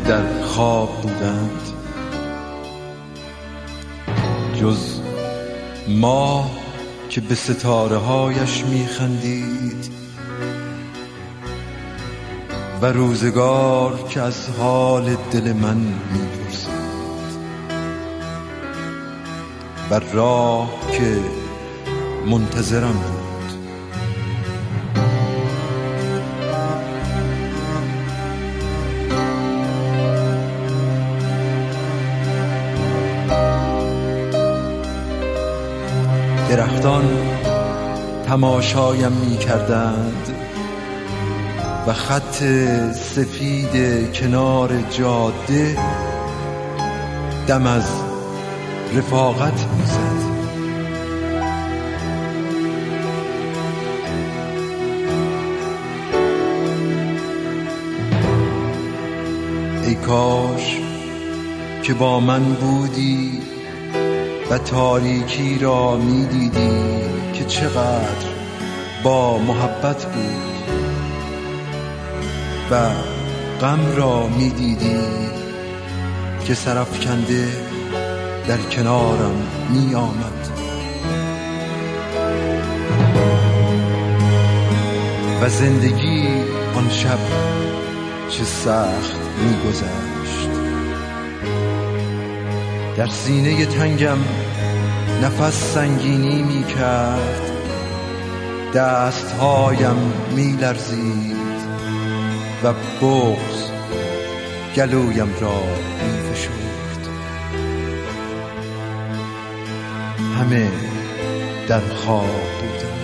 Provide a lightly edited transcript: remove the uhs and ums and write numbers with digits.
در خواب بودند، جز ماه که به ستاره هایش میخندید و روزگار که از حال دل من میپرسید و راه که منتظرم بود. درختان تماشایم می کردند و خط سفید کنار جاده دم از رفاقت می زد. ای کاش که با من بودی و تاریکی را می دیدی که چقدر با محبت بود و غم را می دیدی که سرافکنده در کنارم می آمد و زندگی آن شب چه سخت می گذشت. در سینه تنگم نفس سنگینی می کرد، دستهایم می لرزید و بغض گلویم را می فشرد. همه در خواب بودند.